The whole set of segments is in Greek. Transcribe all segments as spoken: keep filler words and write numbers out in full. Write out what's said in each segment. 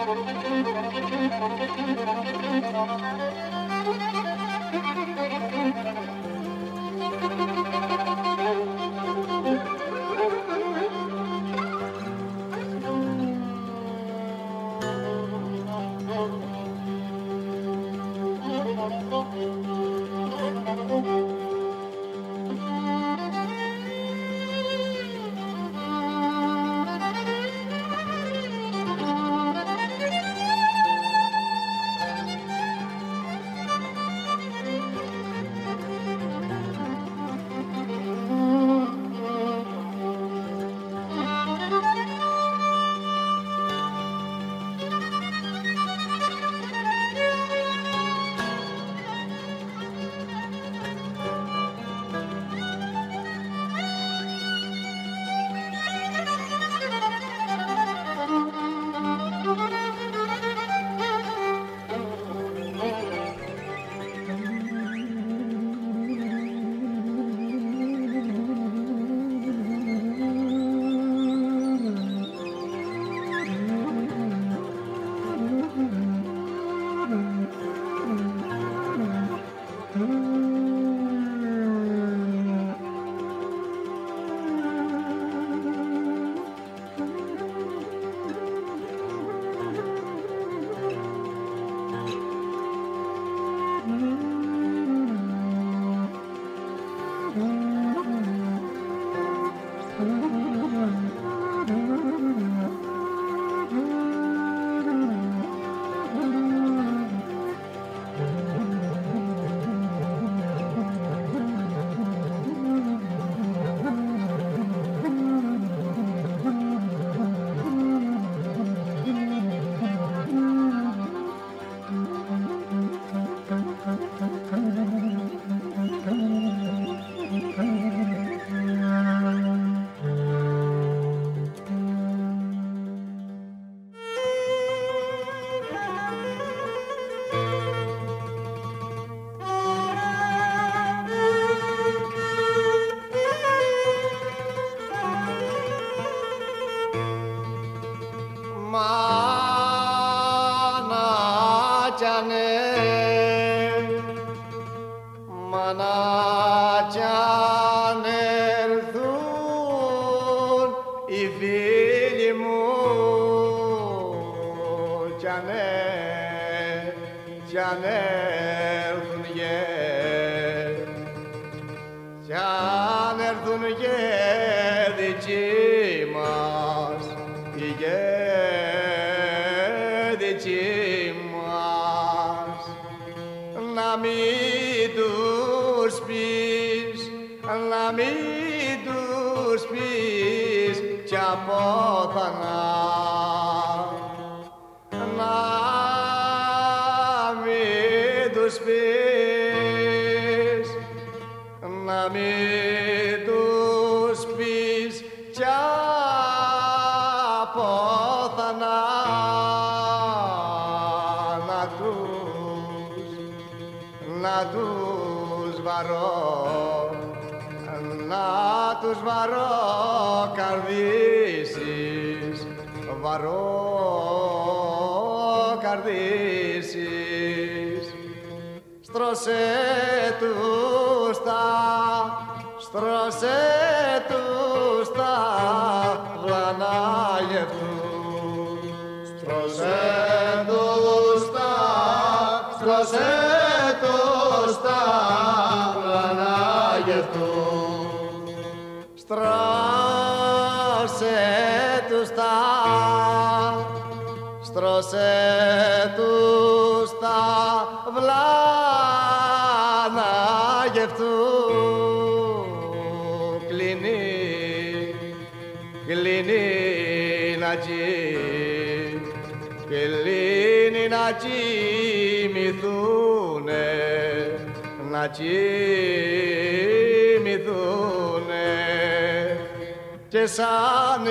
Και σαν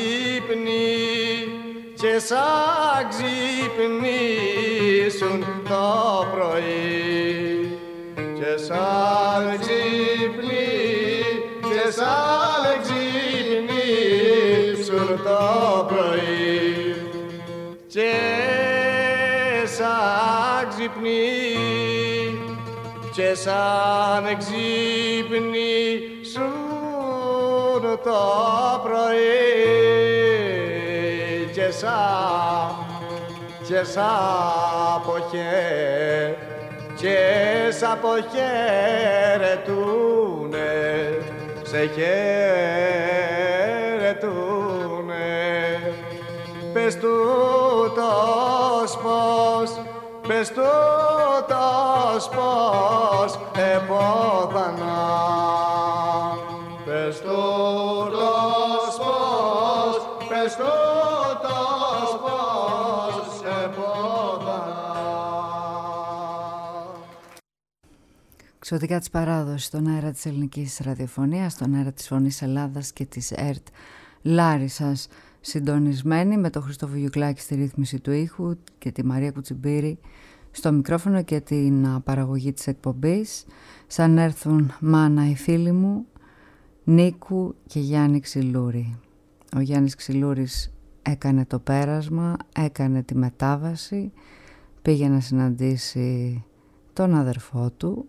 ξύπνη, και σαν ξυπνήσουν το πρωί, και σαν ξύπνη, και σαν ξυπνήσουν το πρωί, και σαν ξυπνή και σαν εξύπνη σου το πρωί και σαν και σαν ποχέ και σαν αποχαιρετούνε σε χαιρετούνε. Πες τούτος πως, πες τούτος πως επόθανα. Πες τούτος πως, πες τούτος πως επόθανα. Ξωτικά της παράδοσης στον αέρα της ελληνικής ραδιοφωνίας, στον αέρα της Φωνής Ελλάδας και της ΕΡΤ Λάρισσας, συντονισμένη με τον Χριστόφο Γιουκλάκη στη ρύθμιση του ήχου και τη Μαρία Κουτσιμπήρη στο μικρόφωνο και την παραγωγή της εκπομπής. Σαν έρθουν μάνα οι φίλοι μου, Νίκου και Γιάννη Ξυλούρη. Ο Γιάννης Ξυλούρης έκανε το πέρασμα, έκανε τη μετάβαση, πήγε να συναντήσει τον αδερφό του.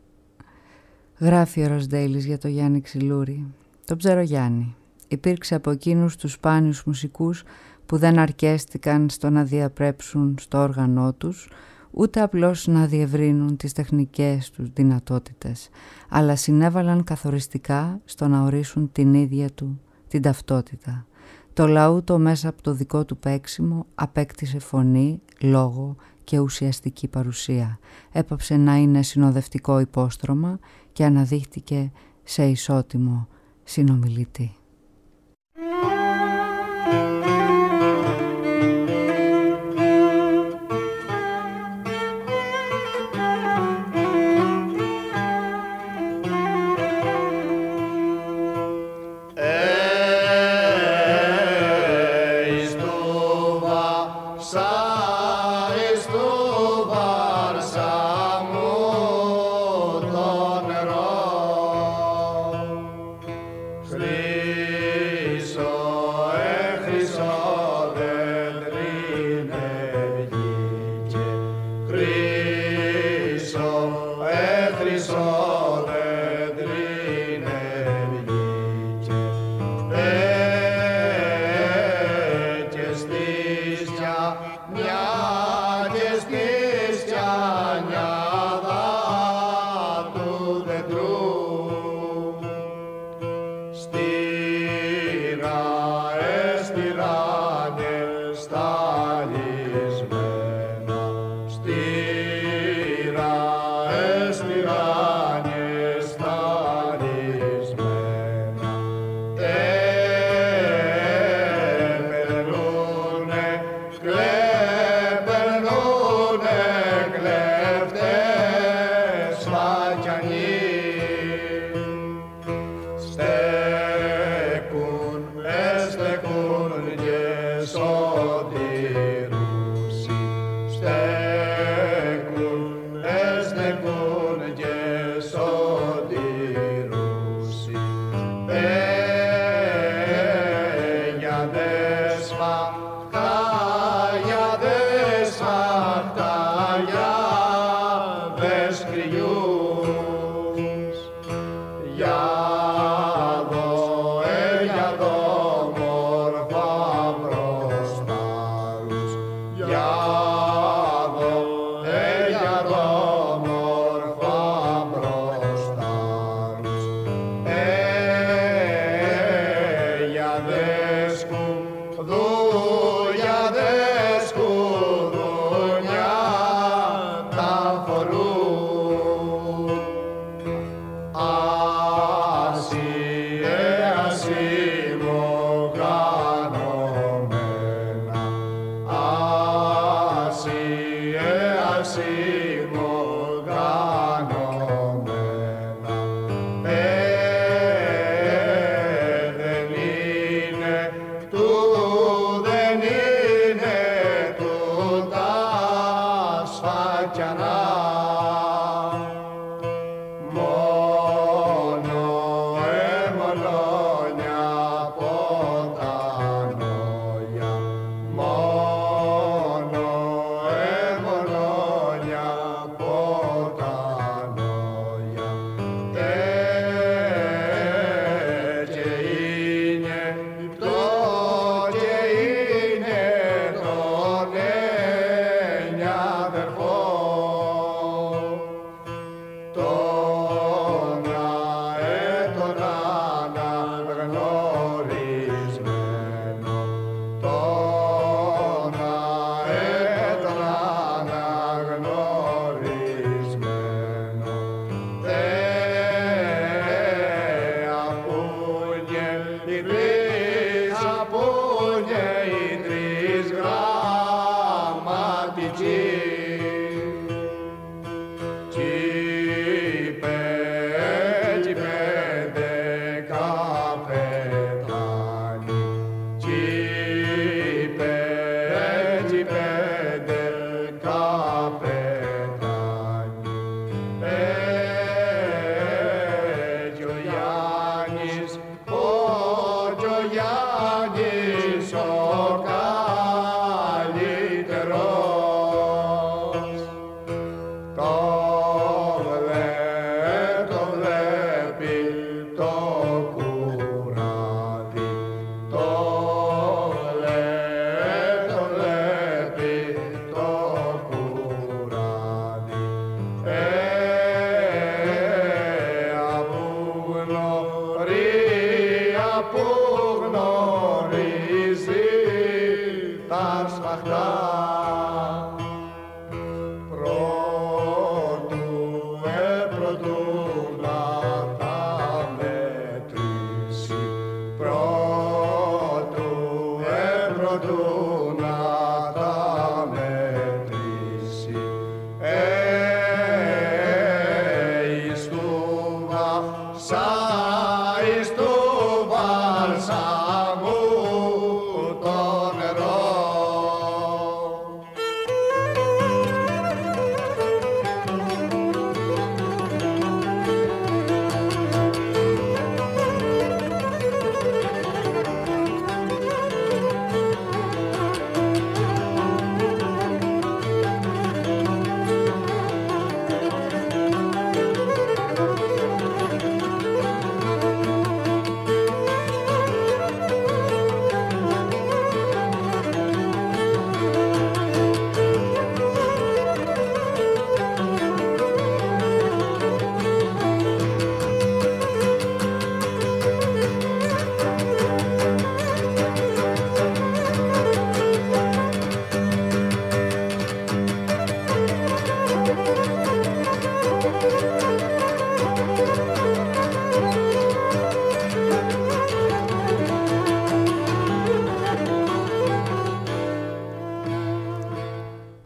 Γράφει ο Ροσδέιλης για το Γιάννη Ξυλούρη. Τον ξέρω Γιάννη. Υπήρξε από εκείνους τους σπάνιους μουσικούς που δεν αρκέστηκαν στο να διαπρέψουν στο όργανό τους, ούτε απλώς να διευρύνουν τις τεχνικές τους δυνατότητες, αλλά συνέβαλαν καθοριστικά στο να ορίσουν την ίδια του την ταυτότητα. Το λαούτο μέσα από το δικό του παίξιμο απέκτησε φωνή, λόγο και ουσιαστική παρουσία. Έπαψε να είναι συνοδευτικό υπόστρωμα και αναδείχτηκε σε ισότιμο συνομιλητή. Μόνο, ε, μόνο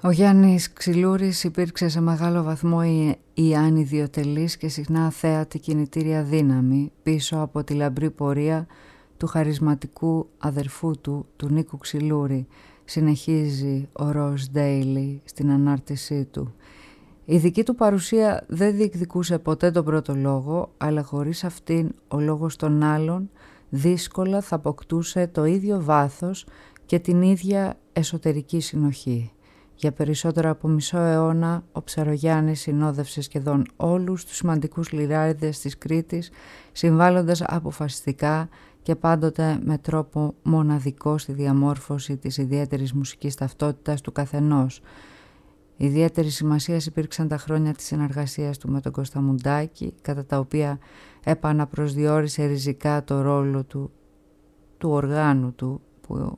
Ο Γιάννης Ξυλούρης υπήρξε σε μεγάλο βαθμό η, η ανιδιοτελής και συχνά αθέατη κινητήρια δύναμη πίσω από τη λαμπρή πορεία του χαρισματικού αδερφού του, του Νίκου Ξυλούρη, συνεχίζει ο Ροζ Ντέιλι στην ανάρτησή του. Η δική του παρουσία δεν διεκδικούσε ποτέ τον πρώτο λόγο, αλλά χωρίς αυτήν ο λόγος των άλλων δύσκολα θα αποκτούσε το ίδιο βάθος και την ίδια εσωτερική συνοχή. Για περισσότερο από μισό αιώνα ο Ψαρογιάννης συνόδευσε σχεδόν όλους τους σημαντικούς λιράριδες της Κρήτης, συμβάλλοντας αποφασιστικά και πάντοτε με τρόπο μοναδικό στη διαμόρφωση της ιδιαίτερης μουσικής ταυτότητας του καθενός. Ιδιαίτερη σημασία υπήρξαν τα χρόνια της συνεργασίας του με τον Κώστα Μουντάκη, κατά τα οποία επαναπροσδιορίσε ριζικά το ρόλο του, του οργάνου του, που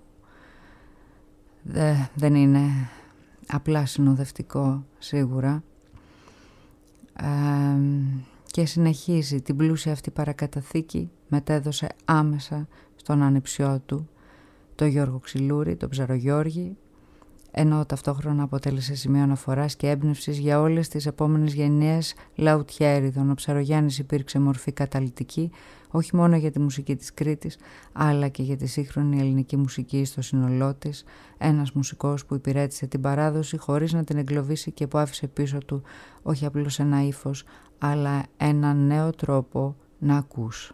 δε, δεν είναι απλά συνοδευτικό σίγουρα, ε, και συνεχίζει την πλούσια αυτή παρακαταθήκη, μετέδωσε άμεσα στον ανιψιό του, τον Γιώργο Ξυλούρη, τον Ψαρογιώργη, ενώ ταυτόχρονα αποτέλεσε σημείο αναφοράς και έμπνευσης για όλες τις επόμενες γενιές λαουτιέριδων. Ο Ψαρογιάννης υπήρξε μορφή καταλυτική, όχι μόνο για τη μουσική της Κρήτης, αλλά και για τη σύγχρονη ελληνική μουσική στο σύνολό της, ένας μουσικός που υπηρέτησε την παράδοση χωρίς να την εγκλωβίσει και που άφησε πίσω του όχι απλώς ένα ύφος, αλλά ένα νέο τρόπο να ακούς.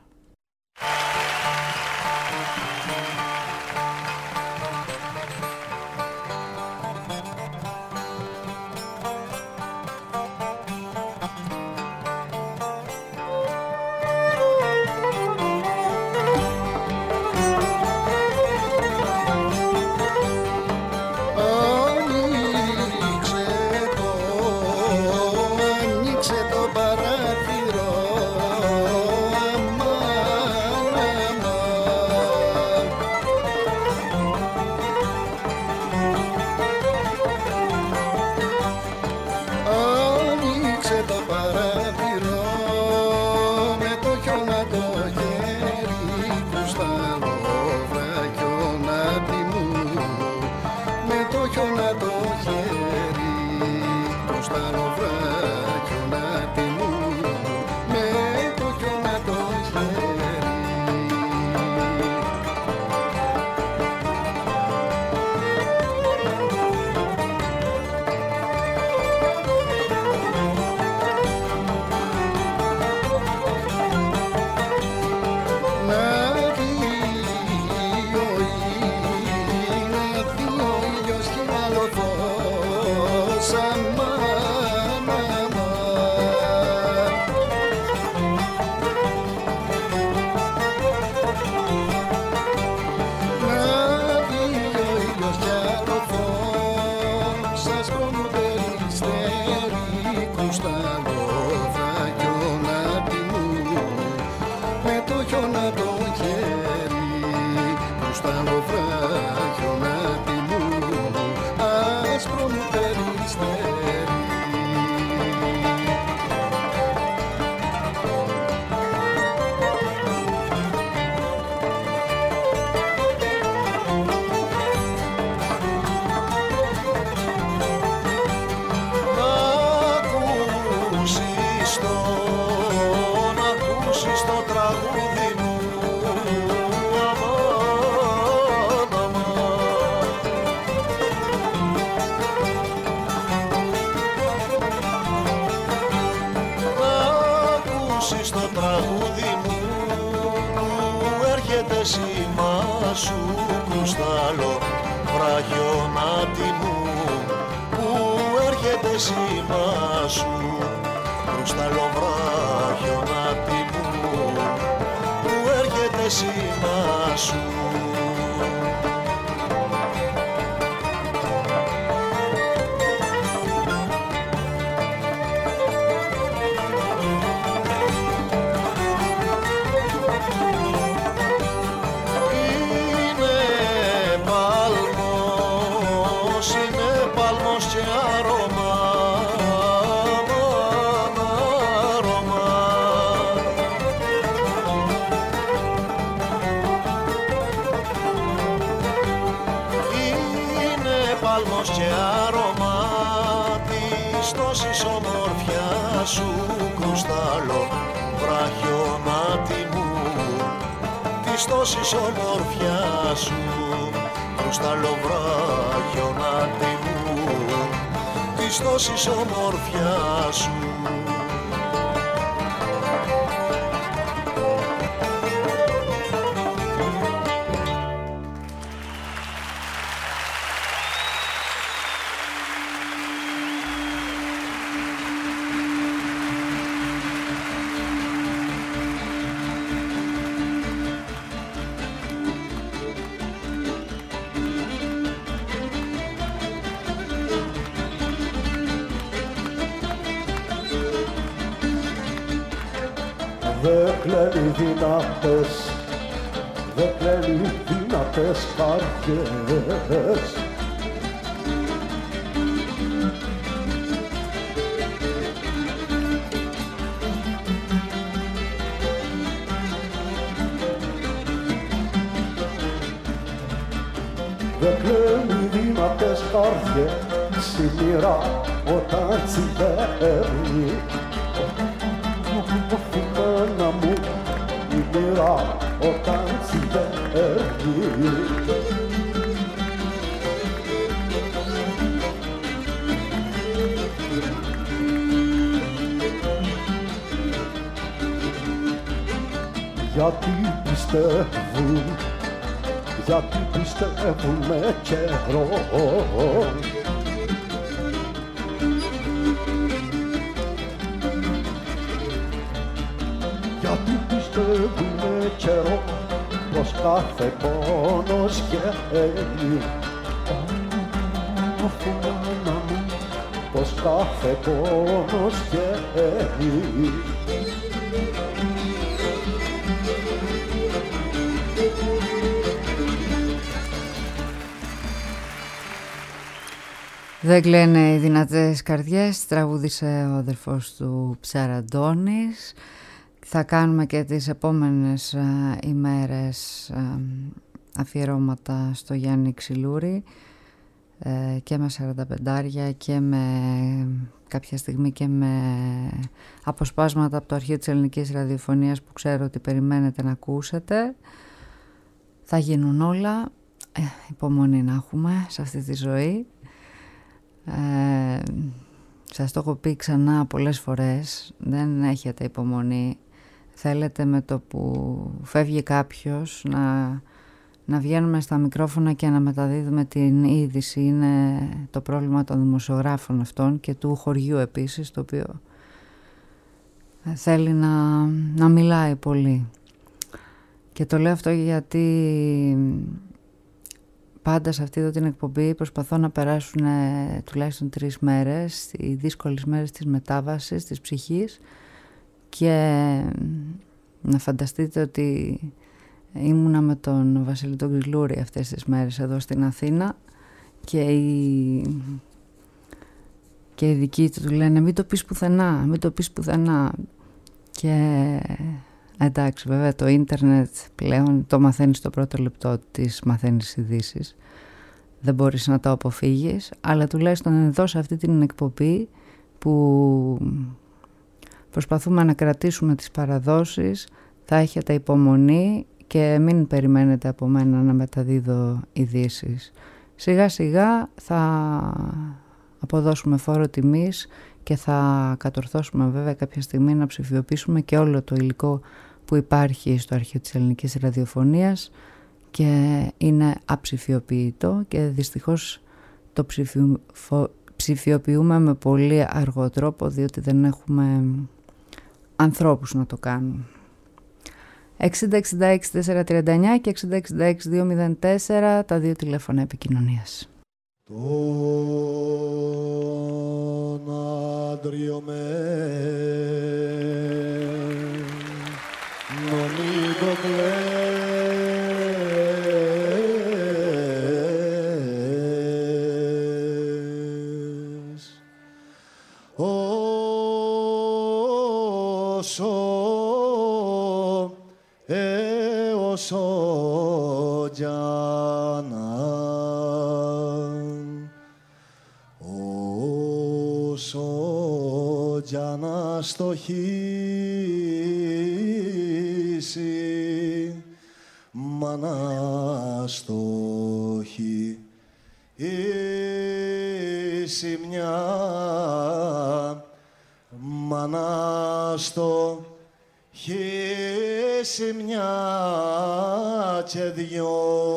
πάλμος και άρωμα τόσης ομορφιά σου κρουστάλλο βραχιονάτι μου, της τόσης ομορφιά σου κρουστάλλο βραχιονάτι μου, της τόσης ομορφιά σου. Δε κλαίνει δυνατές, δε κλαίνει δυνατές καρδιές. Δε κλαίνει δυνατές καρδιές, η μοίρα όταν τσιμπέρνει. Φουμένα μου η μοίρα όταν τσιμπέρνει. Γιατί πιστεύουν, γιατί πιστεύουν με καιρό. Γιατί πιστεύουμε καιρό πως κάθε πόνος γένει. Φουμάνα μου πως κάθε πόνος γένει. Δεν κλαίνε οι δυνατές καρδιές, τραγούδισε ο αδερφός του Ψαραντώνης. Θα κάνουμε και τις επόμενες α, ημέρες α, αφιερώματα στο Γιάννη Ξυλούρη ε, και με σαράντα πεντάρια και με κάποια στιγμή και με αποσπάσματα από το αρχείο της ελληνικής ραδιοφωνίας που ξέρω ότι περιμένετε να ακούσετε. Θα γίνουν όλα, ε, υπομονή να έχουμε σε αυτή τη ζωή. Ε, σας το έχω πει ξανά πολλές φορές, δεν έχετε υπομονή. Θέλετε με το που φεύγει κάποιος να, να βγαίνουμε στα μικρόφωνα και να μεταδίδουμε την είδηση. Είναι το πρόβλημα των δημοσιογράφων αυτών και του χωριού επίσης, το οποίο θέλει να, να μιλάει πολύ. Και το λέω αυτό γιατί πάντα σε αυτή εδώ την εκπομπή προσπαθώ να περάσουν τουλάχιστον τρεις μέρες, οι δύσκολες μέρες της μετάβασης, της ψυχής, και να φανταστείτε ότι ήμουνα με τον Βασίλη τον Ξυλούρη αυτές τις μέρες εδώ στην Αθήνα και οι, και οι δικοί του του λένε μην το πεις πουθενά, μην το πεις πουθενά. Και εντάξει, βέβαια το ίντερνετ πλέον το μαθαίνεις το πρώτο λεπτό της, μαθαίνεις ειδήσεις, δεν μπορείς να το αποφύγεις, αλλά τουλάχιστον εδώ σε αυτή την εκπομπή που προσπαθούμε να κρατήσουμε τις παραδόσεις, θα έχετε υπομονή και μην περιμένετε από μένα να μεταδίδω ειδήσεις. Σιγά σιγά θα αποδώσουμε φόρο τιμής και θα κατορθώσουμε βέβαια κάποια στιγμή να ψηφιοποιήσουμε και όλο το υλικό που υπάρχει στο αρχείο της ελληνικής ραδιοφωνίας και είναι αψηφιοποιητό και δυστυχώς το ψηφιοποιούμε με πολύ αργό τρόπο, διότι δεν έχουμε ανθρώπους να το κάνουν. εξήντα εξήντα έξι τετρακόσια τριάντα εννιά και εξήντα εξήντα έξι διακόσια τέσσερα τα δύο τηλέφωνα επικοινωνίας. Τον άντριο με νομί το κλαις όσο έως ο Τζάνα όσο για να στοχίσει, μα να στοχίσει μια, μα να στοχίσει μια και δυο.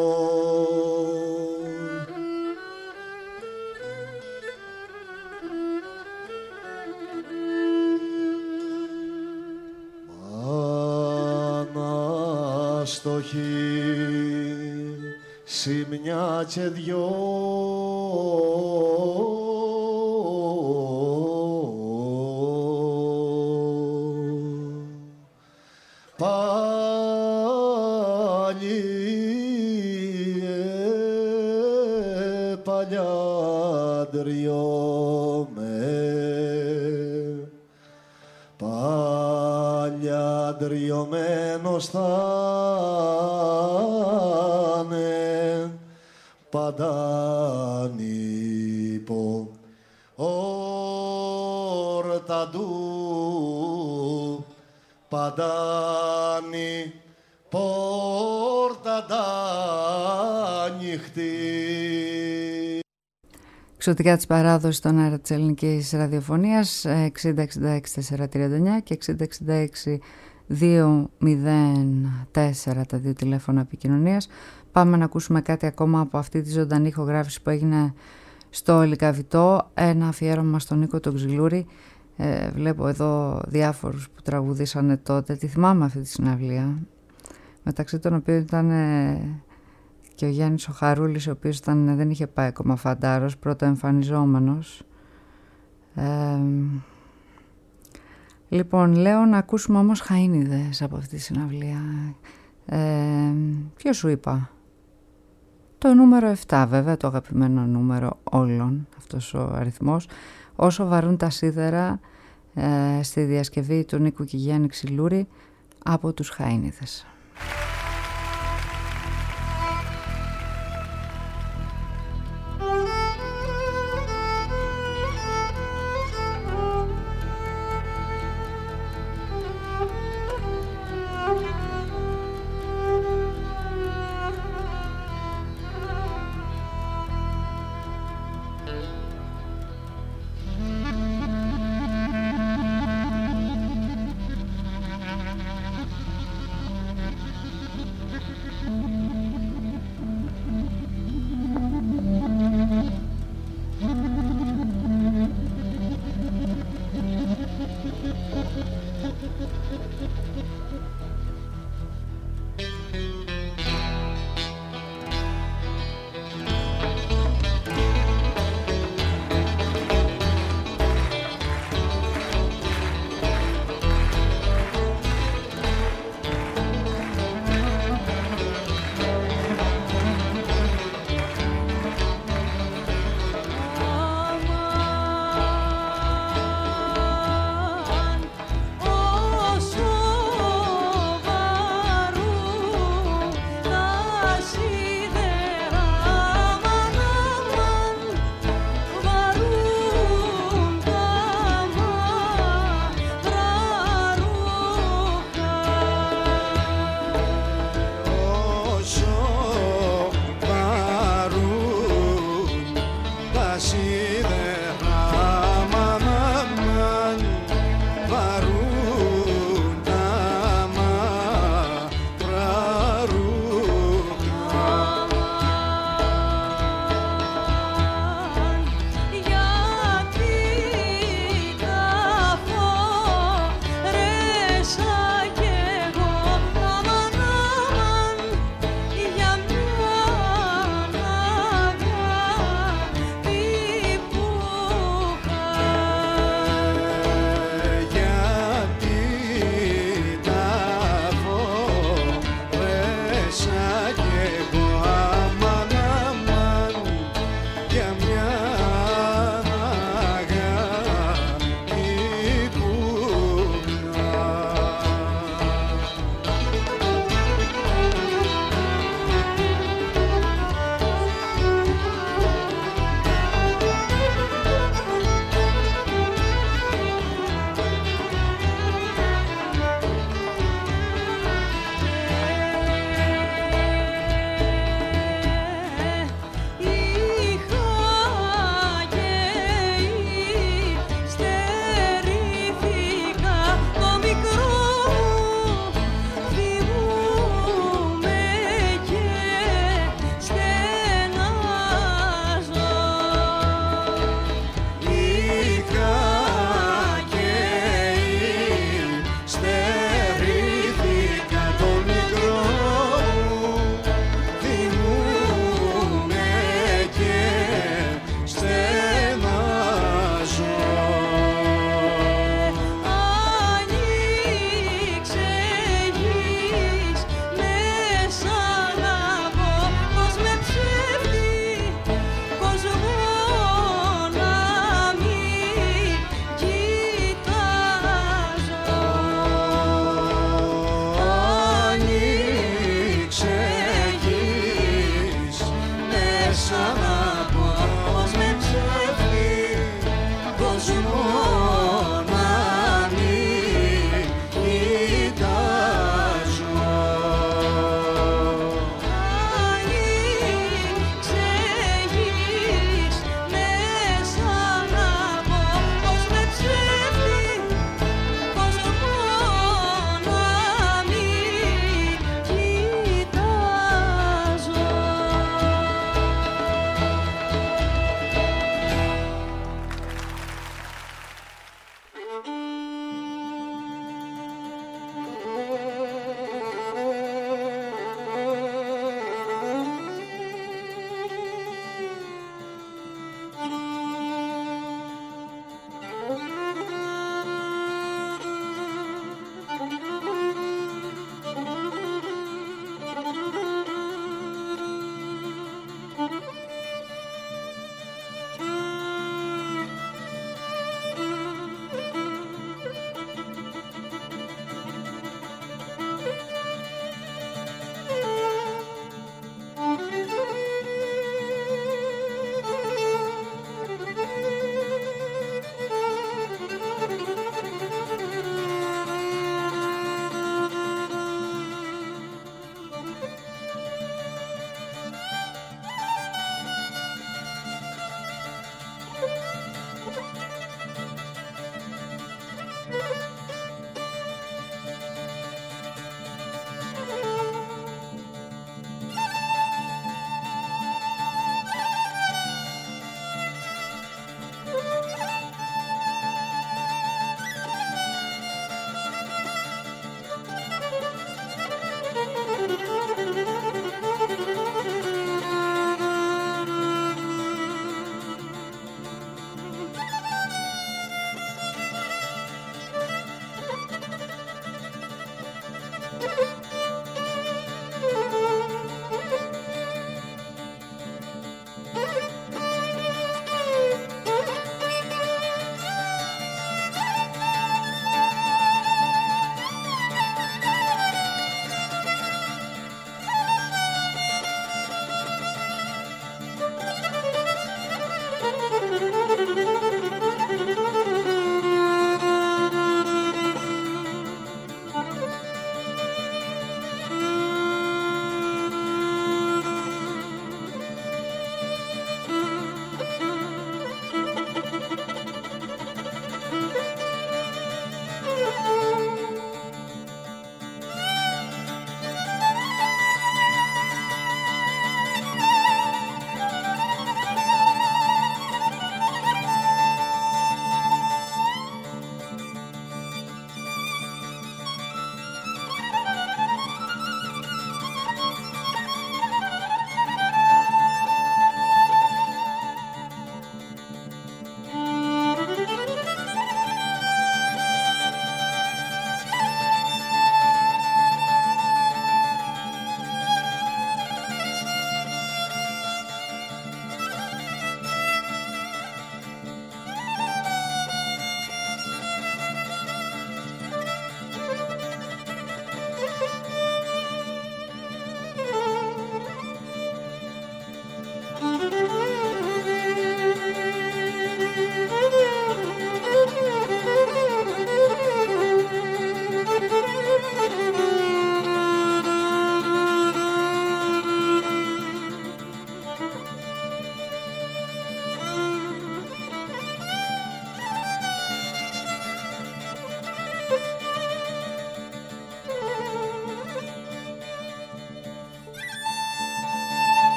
Στοχίσει μια και δυο, πάλι παλιάντριωμε, παλιάντριωμένος θα είναι παντάνυπο ορταντού, παντάνι πόρταντα νυχτή. Εξωτικά της παράδοσης στον αέρα της ελληνικής ραδιοφωνίας, εξήντα εξήντα έξι τετρακόσια τριάντα εννιά και εξήντα εξήντα έξι διακόσια τέσσερα τα δύο τηλέφωνα επικοινωνίας. Πάμε να ακούσουμε κάτι ακόμα από αυτή τη ζωντανή ηχογράφηση που έγινε στο Λυκαβητό, ένα αφιέρωμα στον Νίκο τον Ξυλούρη. Ε, βλέπω εδώ διάφορους που τραγουδήσανε τότε. Τη θυμάμαι αυτή τη συναυλία, μεταξύ των οποίων ήταν ε, και ο Γιάννης ο Χαρούλης, ο οποίος ήταν, δεν είχε πάει ακόμα φαντάρος, πρώτο εμφανιζόμενος. Ε, λοιπόν, λέω να ακούσουμε όμως Χαΐνιδες από αυτή τη συναυλία. Ε, ποιο σου είπα? Το νούμερο επτά, βέβαια, το αγαπημένο νούμερο όλων, αυτός ο αριθμός. Όσο βαρούν τα σίδερα, ε, στη διασκευή του Νίκου και Γιάννη Ξυλούρη από τους Χαΐνιδες.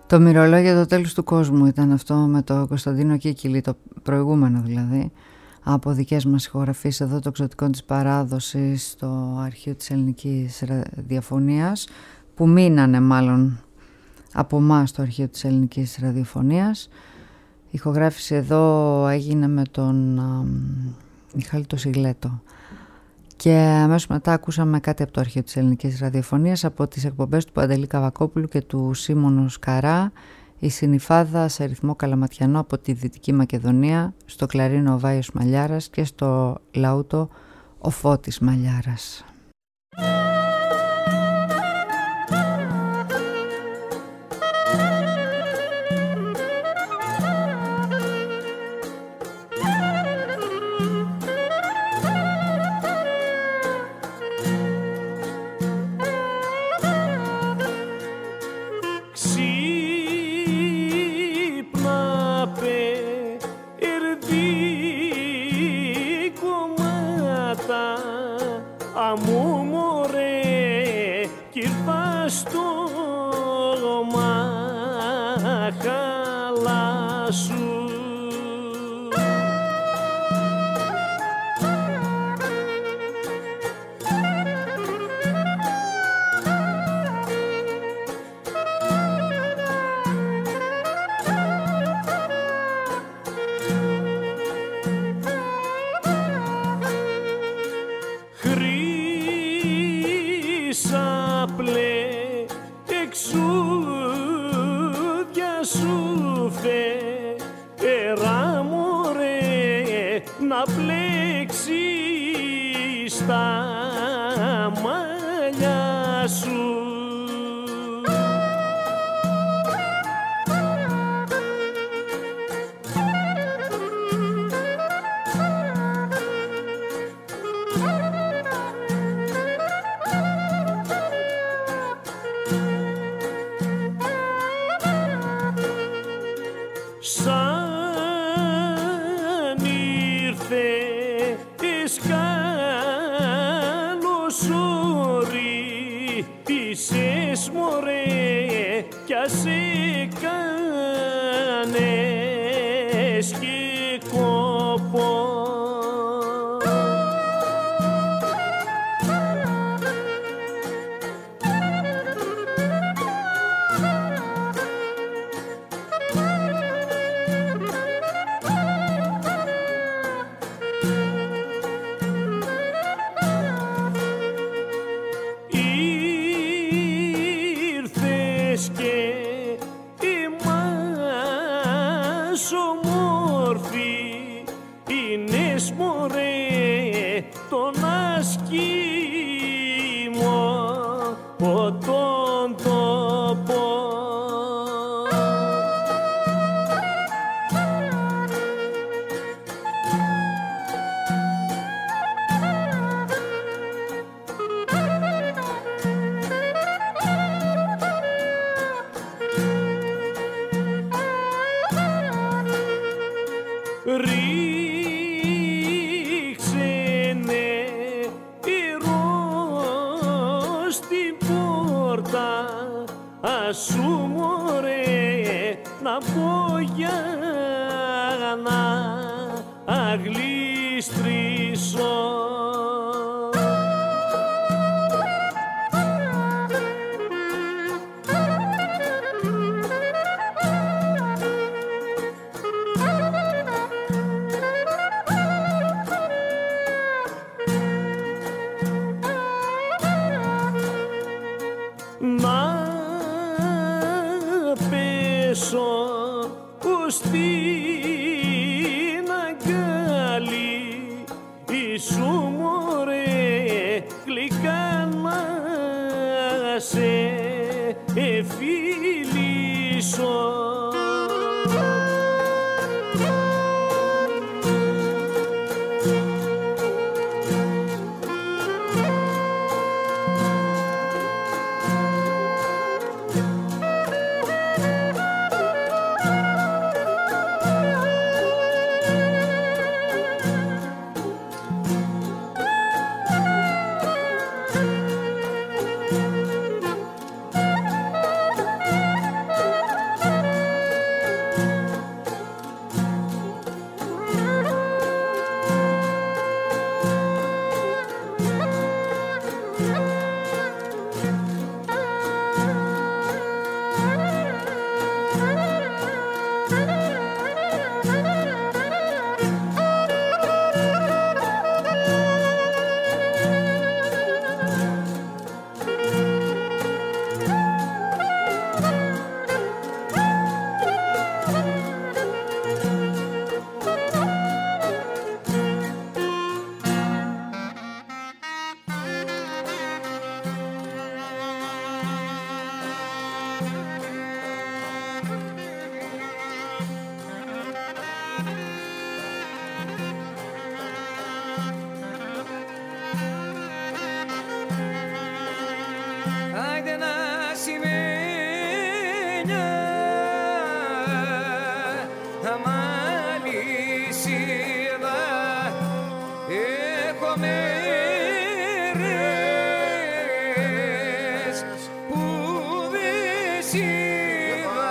Το μυρολόγιο το τέλος του κόσμου ήταν αυτό με το Κωνσταντίνο Κίκυλη, το προηγούμενο δηλαδή, από δικές μας ηχογραφίες εδώ το εξωτικό της παράδοσης στο αρχείο της ελληνικής ραδιοφωνίας, που μείνανε μάλλον από εμάς στο αρχείο της ελληνικής ραδιοφωνίας. Η ηχογράφηση εδώ έγινε με τον α, Μιχάλη το Σιγλέτο. Και αμέσως μετά ακούσαμε κάτι από το αρχείο της ελληνικής ραδιοφωνίας, από τις εκπομπές του Παντελή Καβακόπουλου και του Σίμωνο Σκαρά, η Συνυφάδα σε ρυθμό καλαματιανό από τη Δυτική Μακεδονία, στο κλαρίνο ο Βάιος Μαλιάρας και στο λαούτο ο Φώτης Μαλιάρας. αμαλυσίδα έχω μέρες που δεν σ' είδα.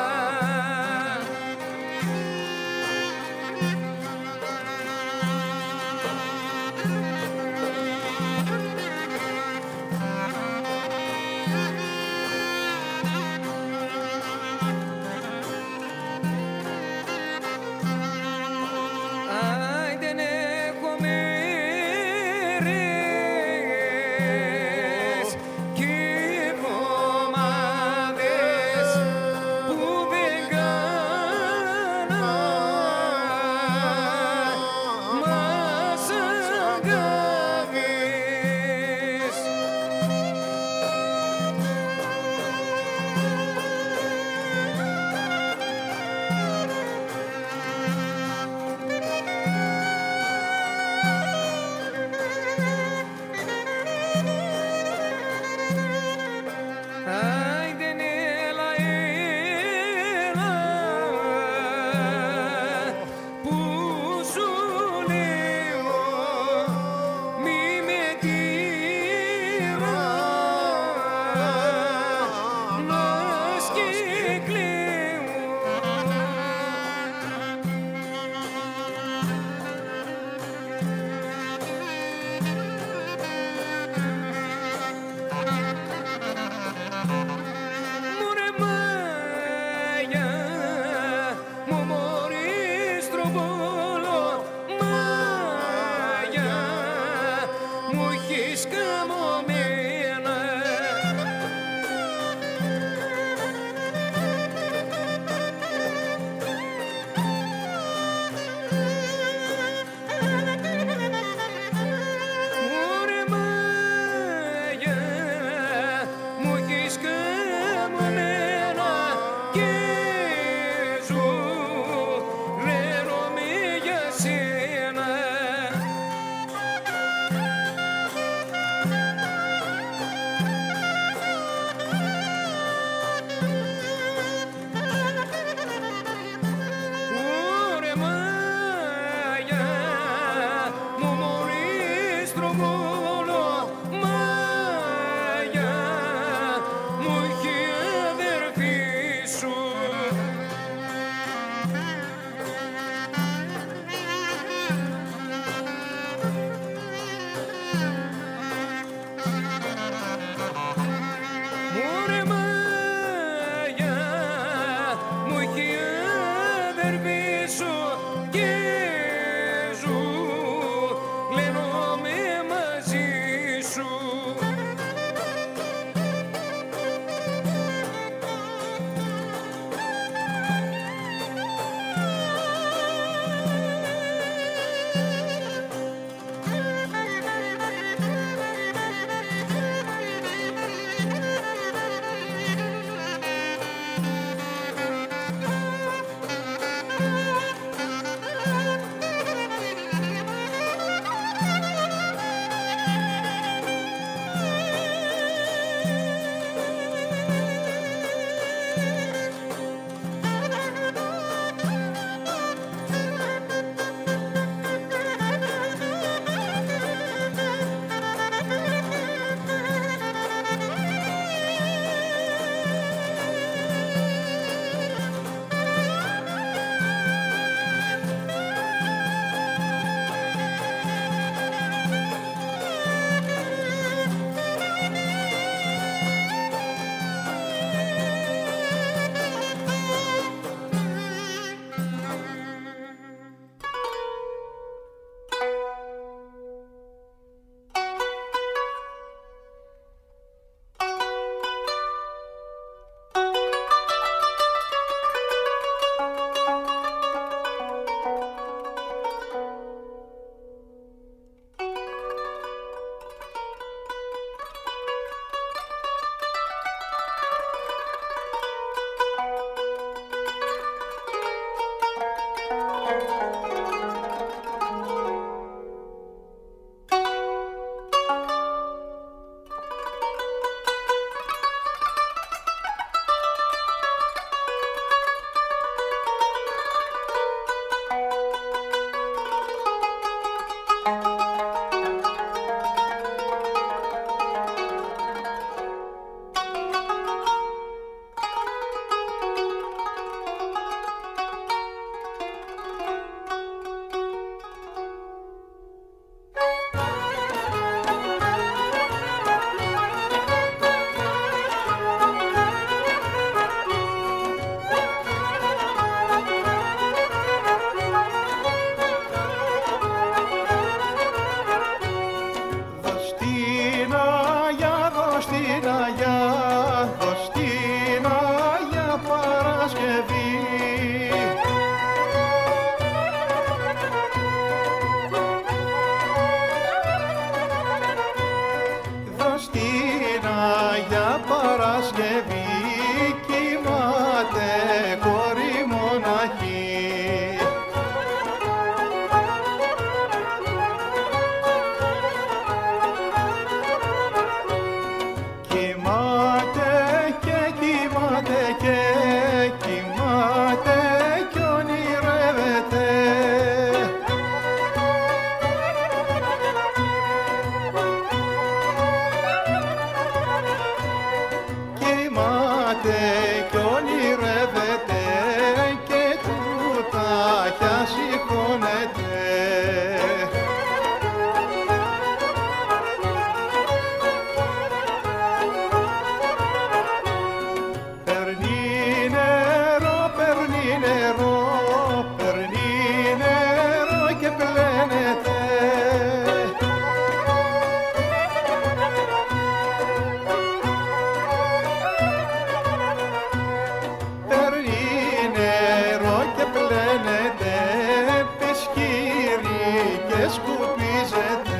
σκουπίζεται.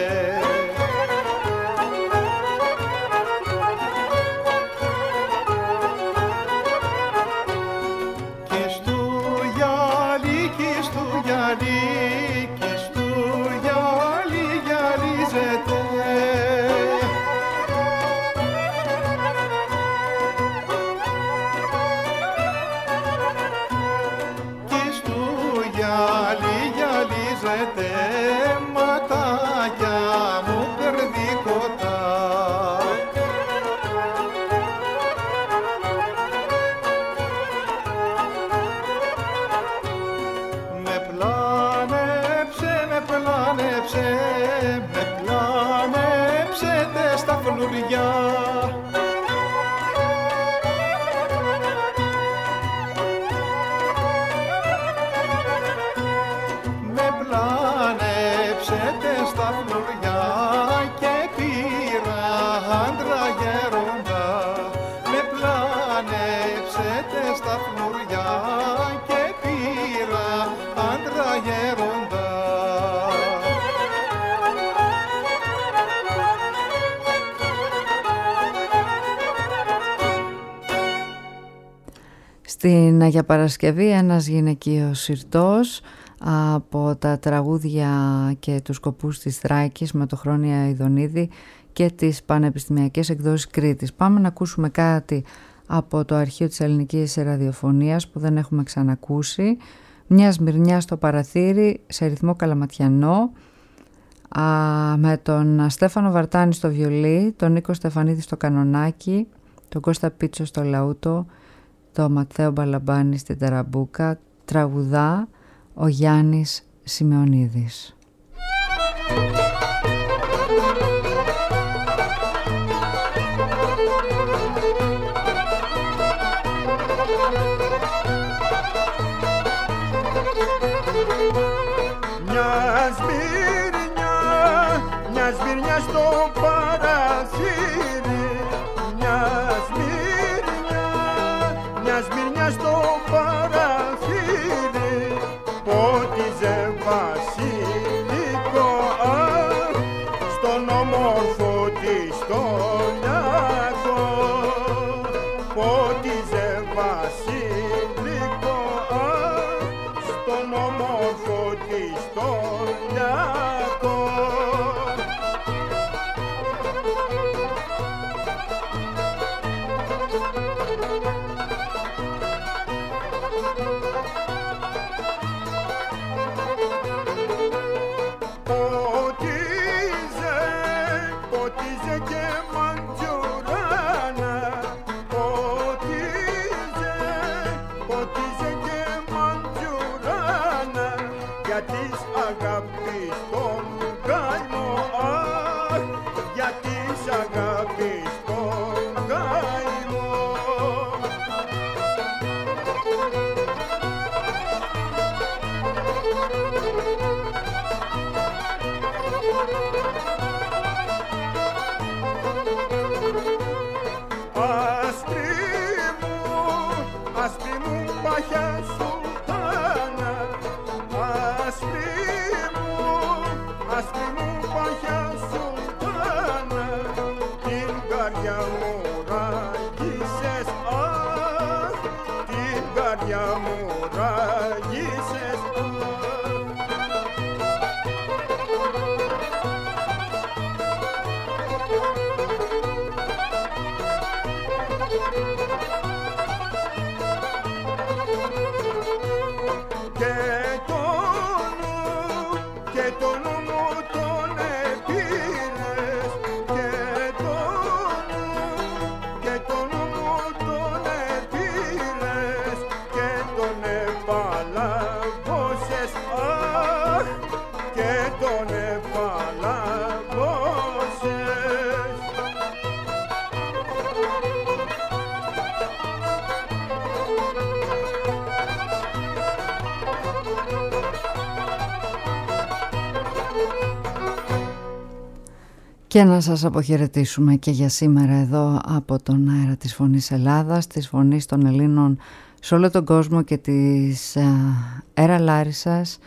Κι στου γυαλί, κι στου γυαλί, κι στου γυαλί γυαλίζεται. Ματάκια μου περδικοτά. Με πλάνεψε, με πλάνεψε, με πλάνεψετε στα φλουριά. Στα φλουριά και πήρα άντρα γέροντα. Με πλάνεψετε στα φλουριά και πήρα άντρα γέροντα. Στην Αγία Παρασκευή ένας γυναικείος συρτός από τα τραγούδια και τους σκοπούς της Θράκης με το Χρόνια Ιδονίδη και τις πανεπιστημιακές εκδόσεις Κρήτης. Πάμε να ακούσουμε κάτι από το αρχείο της ελληνικής ραδιοφωνίας που δεν έχουμε ξανακούσει. Μια Σμυρνιά στο παραθύρι σε ρυθμό καλαματιανό, α, με τον Στέφανο Βαρτάνη στο βιολί, τον Νίκο Στεφανίδη στο κανονάκι, τον Κώστα Πίτσο στο λαούτο, τον Ματθαίο Μπαλαμπάνη στην ταραμπούκα. Τραγουδά ο Γιάννης Σημεωνίδης. Μια σμυρνιά, μια σμυρνιά στο παραθύρι. Μια σμυρνιά, μια σμυρνιά στο παραθύρι. Πότιζε βασιλικό στον όμορφο της τον λάκο. Πότιζε βασιλικό στον όμορφο της τον λάκο. Και να σας αποχαιρετήσουμε και για σήμερα εδώ από τον αέρα της Φωνής Ελλάδας, της Φωνής των Ελλήνων σε όλο τον κόσμο και της αέρα Λάρισσας,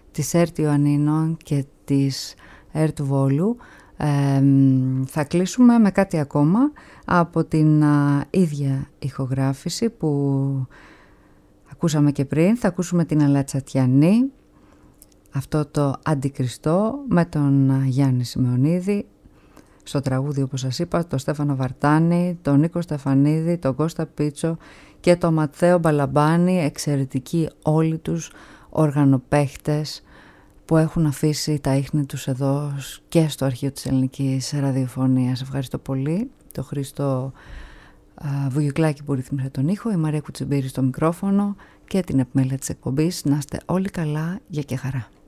της ΕΡΤ Ιωαννίνων και της ΕΡΤ Βόλου. Ε, θα κλείσουμε με κάτι ακόμα από την α, ίδια ηχογράφηση που ακούσαμε και πριν. Θα ακούσουμε την Αλατσατιανή, αυτό το Αντικριστό, με τον Γιάννη Σημεωνίδη στο τραγούδι, όπως σας είπα, τον Στέφανο Βαρτάνη, τον Νίκο Στεφανίδη, τον Κώστα Πίτσο και τον Ματθαίο Μπαλαμπάνη, εξαιρετικοί όλοι τους οργανοπαίχτες που έχουν αφήσει τα ίχνη τους εδώ και στο αρχείο της ελληνικής ραδιοφωνίας. Ευχαριστώ πολύ το Χρήστο Βουγιουκλάκη που ρύθμισε τον ήχο, η Μαρία Κουτσιμπήρη στο μικρόφωνο και την επιμέλεια της εκπομπής. Να είστε όλοι καλά, για και χαρά.